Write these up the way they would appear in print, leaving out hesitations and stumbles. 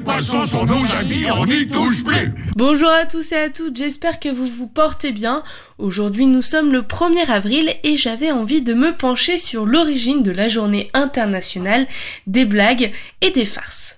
poissons sont nos amis, on n'y touche plus. Bonjour à tous et à toutes, j'espère que vous vous portez bien. Aujourd'hui nous sommes le 1er avril et j'avais envie de me pencher sur l'origine de la journée internationale des blagues et des farces.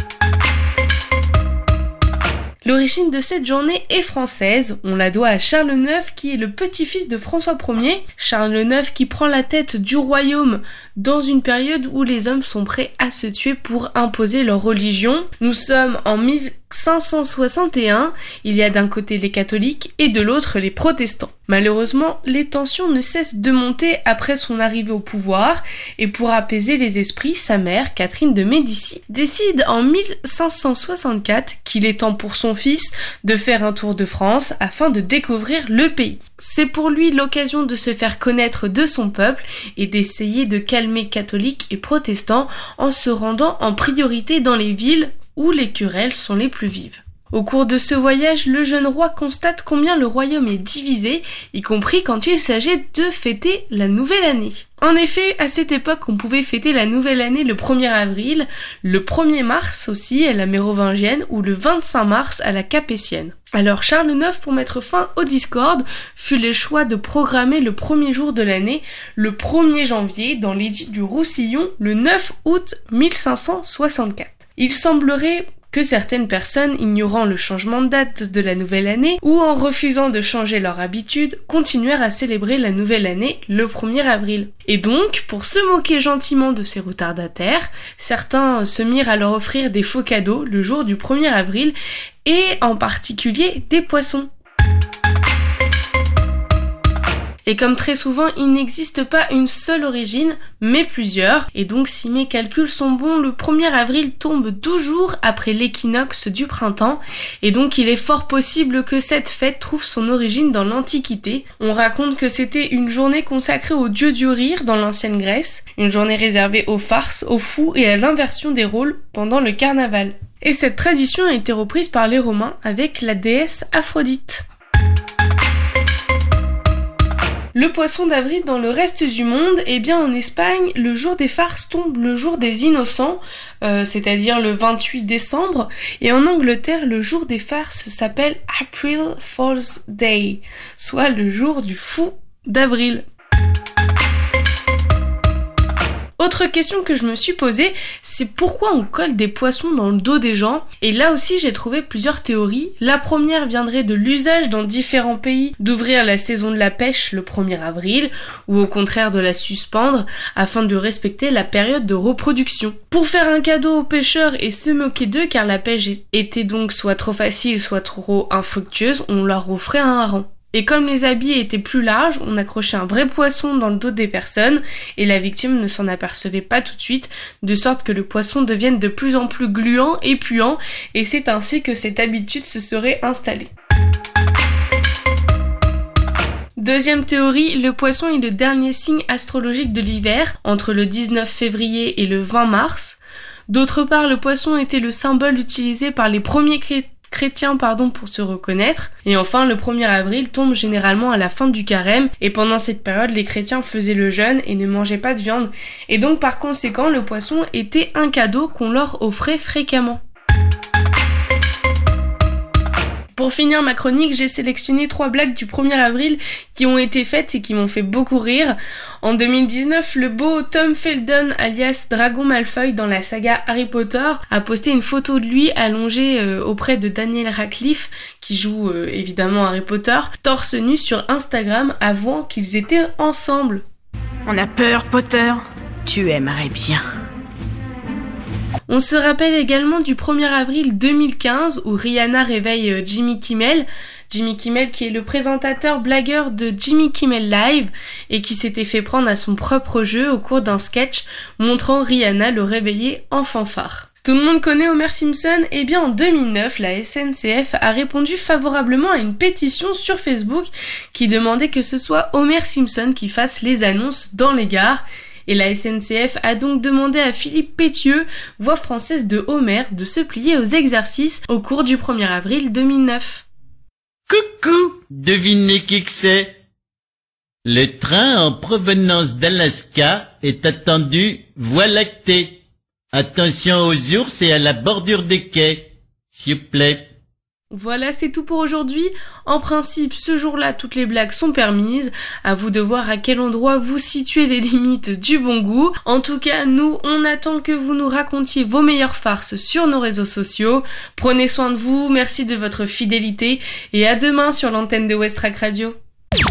L'origine de cette journée est française, on la doit à Charles IX qui est le petit-fils de François Ier. Charles IX qui prend la tête du royaume dans une période où les hommes sont prêts à se tuer pour imposer leur religion. Nous sommes en 1561, il y a d'un côté les catholiques et de l'autre les protestants. Malheureusement, les tensions ne cessent de monter après son arrivée au pouvoir et pour apaiser les esprits, sa mère, Catherine de Médicis, décide en 1564 qu'il est temps pour son fils de faire un tour de France afin de découvrir le pays. C'est pour lui l'occasion de se faire connaître de son peuple et d'essayer de calmer catholiques et protestants en se rendant en priorité dans les villes où les querelles sont les plus vives. Au cours de ce voyage, le jeune roi constate combien le royaume est divisé, y compris quand il s'agit de fêter la nouvelle année. En effet, à cette époque, on pouvait fêter la nouvelle année le 1er avril, le 1er mars aussi à la mérovingienne ou le 25 mars à la capétienne. Alors Charles IX, pour mettre fin aux discordes, fut le choix de programmer le premier jour de l'année, le 1er janvier, dans l'édit du Roussillon, le 9 août 1564. Il semblerait que certaines personnes, ignorant le changement de date de la nouvelle année ou en refusant de changer leur habitude, continuèrent à célébrer la nouvelle année le 1er avril. Et donc, pour se moquer gentiment de ces retardataires, certains se mirent à leur offrir des faux cadeaux le jour du 1er avril et en particulier des poissons. Et comme très souvent, il n'existe pas une seule origine, mais plusieurs. Et donc, si mes calculs sont bons, le 1er avril tombe 12 jours après l'équinoxe du printemps. Et donc, il est fort possible que cette fête trouve son origine dans l'Antiquité. On raconte que c'était une journée consacrée au dieu du rire dans l'ancienne Grèce. Une journée réservée aux farces, aux fous et à l'inversion des rôles pendant le carnaval. Et cette tradition a été reprise par les Romains avec la déesse Aphrodite. Le poisson d'avril dans le reste du monde, eh bien en Espagne, le jour des farces tombe le jour des innocents, c'est-à-dire le 28 décembre, et en Angleterre, le jour des farces s'appelle April Fool's Day, soit le jour du fou d'avril. Autre question que je me suis posée, c'est pourquoi on colle des poissons dans le dos des gens. Et là aussi j'ai trouvé plusieurs théories. La première viendrait de l'usage dans différents pays d'ouvrir la saison de la pêche le 1er avril, ou au contraire de la suspendre afin de respecter la période de reproduction. Pour faire un cadeau aux pêcheurs et se moquer d'eux car la pêche était donc soit trop facile soit trop infructueuse, on leur offrait un hareng. Et comme les habits étaient plus larges, on accrochait un vrai poisson dans le dos des personnes et la victime ne s'en apercevait pas tout de suite, de sorte que le poisson devienne de plus en plus gluant et puant, et c'est ainsi que cette habitude se serait installée. Deuxième théorie, le poisson est le dernier signe astrologique de l'hiver, entre le 19 février et le 20 mars. D'autre part, le poisson était le symbole utilisé par les premiers chrétiens pour se reconnaître. Et enfin, le 1er avril tombe généralement à la fin du carême et pendant cette période, les chrétiens faisaient le jeûne et ne mangeaient pas de viande. Et donc par conséquent, le poisson était un cadeau qu'on leur offrait fréquemment. Pour finir ma chronique, j'ai sélectionné 3 blagues du 1er avril qui ont été faites et qui m'ont fait beaucoup rire. En 2019, le beau Tom Felton, alias Dragon Malfoy dans la saga Harry Potter, a posté une photo de lui allongé auprès de Daniel Radcliffe, qui joue évidemment Harry Potter, torse nu sur Instagram, avouant qu'ils étaient ensemble. On a peur, Potter. Tu aimerais bien. On se rappelle également du 1er avril 2015 où Rihanna réveille Jimmy Kimmel. Jimmy Kimmel qui est le présentateur blagueur de Jimmy Kimmel Live et qui s'était fait prendre à son propre jeu au cours d'un sketch montrant Rihanna le réveiller en fanfare. Tout le monde connaît Homer Simpson, et bien en 2009, la SNCF a répondu favorablement à une pétition sur Facebook qui demandait que ce soit Homer Simpson qui fasse les annonces dans les gares. Et la SNCF a donc demandé à Philippe Pétieux, voix française de Homer, de se plier aux exercices au cours du 1er avril 2009. Coucou, devinez qui que c'est? Le train en provenance d'Alaska est attendu Voie lactée. Attention aux ours et à la bordure des quais, s'il vous plaît. Voilà, c'est tout pour aujourd'hui. En principe, ce jour-là, toutes les blagues sont permises. À vous de voir à quel endroit vous situez les limites du bon goût. En tout cas, nous, on attend que vous nous racontiez vos meilleures farces sur nos réseaux sociaux. Prenez soin de vous, merci de votre fidélité et à demain sur l'antenne de Westrack Radio.